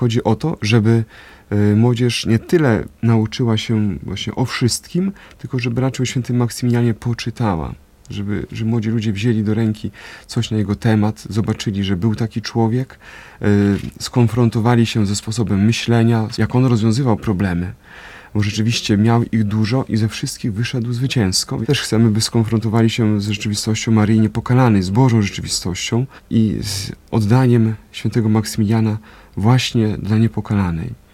chodzi o to, żeby młodzież nie tyle nauczyła się właśnie o wszystkim, tylko żeby raczej o świętym Maksymilianie poczytała. Żeby młodzi ludzie wzięli do ręki coś na jego temat, zobaczyli, że był taki człowiek, skonfrontowali się ze sposobem myślenia, jak on rozwiązywał problemy. Bo rzeczywiście miał ich dużo i ze wszystkich wyszedł zwycięsko. Też chcemy, by skonfrontowali się z rzeczywistością Maryi Niepokalanej, z Bożą rzeczywistością i z oddaniem świętego Maksymiliana właśnie dla Niepokalanej.